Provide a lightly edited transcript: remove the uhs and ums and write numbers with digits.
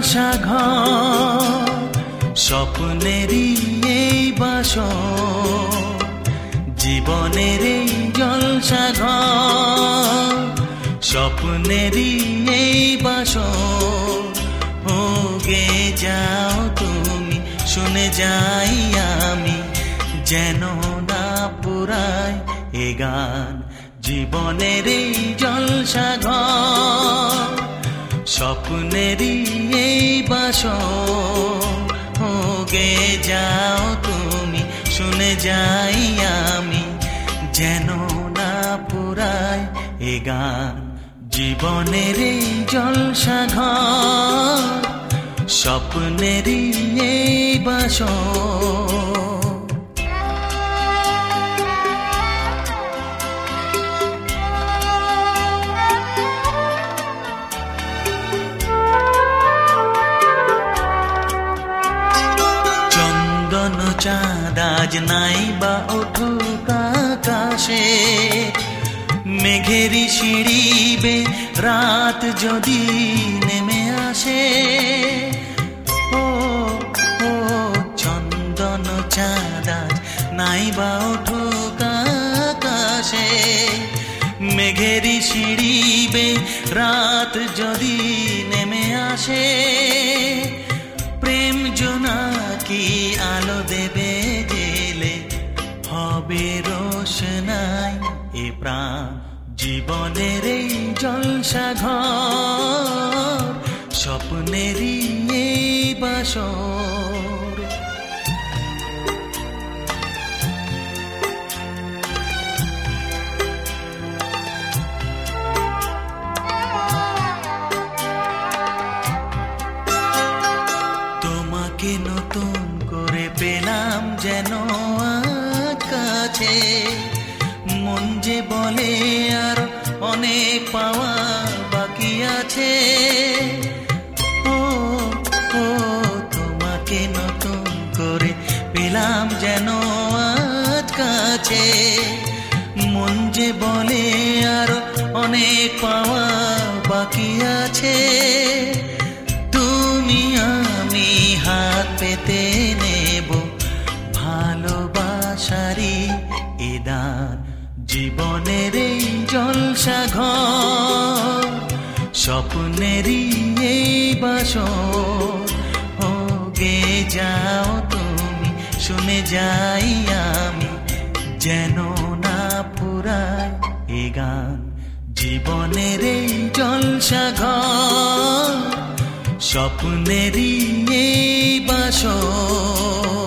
জলসাঘর, স্বপ্নেরই এই বাসর, জীবনের এই জলসাঘর, স্বপ্নেরই এই বাসর। ও গে যাও তুমি, শুনে যাই আমি, যেন না পুরায় এ গান। জীবনের এই জলসাঘর, স্বপ্নেরই এই বাসর। ও গে যাও তুমি, শুনে যাই আমি, যেন না পুরায় এ গান। জীবনের এই জলসাঘর, স্বপ্নেরই এই বাসর। চাঁদ আজ নাই বা উঠুক আকাশে, মেঘেরই সিঁড়ি বে রাত যদি নেমে আসে। ও ও চন্দন চাঁদ আজ নাই বা উঠুক আকাশে, মেঘেরই সিঁড়ি বে রাত যদি নেমে আসে। প্রেম জোনাকি আলো দেবে জেলে, হবে রোশনাই এ প্রাণ। জীবনের এই জলসাঘর, স্বপ্নেরই এই বাসর। তোমাকে নতুন করে পেলাম যেন কাছে, মন যে বলে আর অনেক পাওয়া বাকি আছে। ও ও তোমাকে নতুন করে পেলাম যেন কাছে, মন যে বলে আর অনেক পাওয়া বাকি আছে। তুমি আমি হাত পেতে নেব ভালোবাসারি এ দান। জীবনের এই জলসাঘর, স্বপ্নেরই এই বাসর। ও গে যাও তুমি, শুনে যাই আমি, যেন না পুরায় এ গান। জীবনের এই জলসাঘর, স্বপ্নেরই এই বাসর।